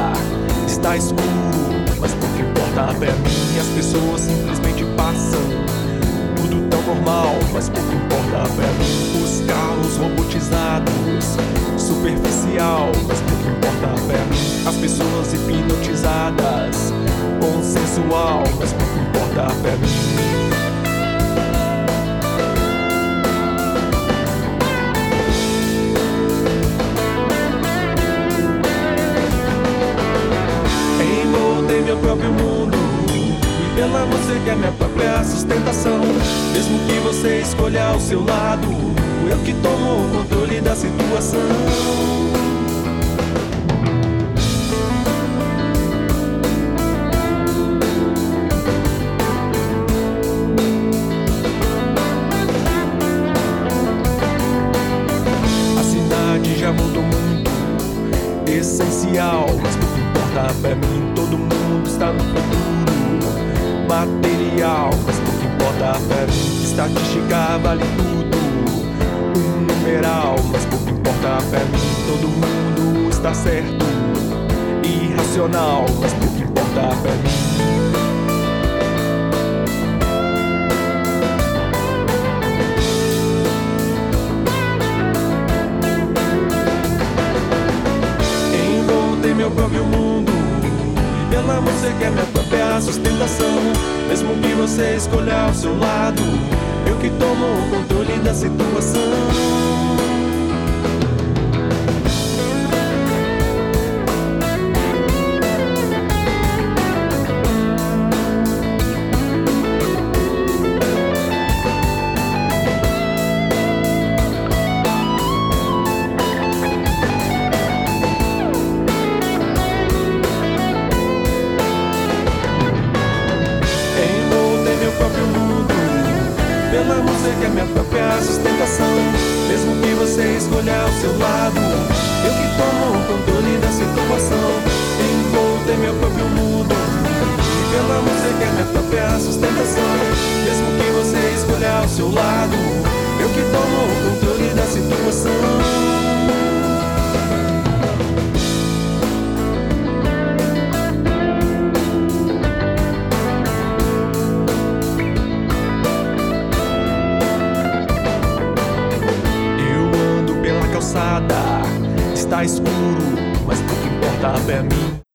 Está escuro, mas pouco importa pra mim. As pessoas simplesmente passam, tudo tão normal, mas pouco importa pra mim. Os carros robotizados, superficial, mas pouco importa pra mim. As pessoas hipnotizadas, consensual, mas pouco importa pra mim. Meu próprio mundo, e pela música é minha própria sustentação. Mesmo que você escolha o seu lado, eu que tomo o controle da situação. A cidade já mudou muito, essencial, mas pouco importa pra mim. Todo mundo está no futuro material, mas pouco importa pra mim. Estatística vale tudo, um numeral, mas pouco importa pra mim. Todo mundo está certo, irracional, mas pouco importa pra mim. Meu próprio mundo, e pela música é minha própria sustentação. Mesmo que você escolha o seu lado, eu que tomo o controle da situação. Pela música é minha própria sustentação. Mesmo que você escolha o seu lado, eu que tomo o controle da situação. Envolto em meu próprio mundo, e pela música é minha própria sustentação. Mesmo que você escolha o seu lado, eu que tomo o controle da situação. Está escuro, mas pouco importa pra mim.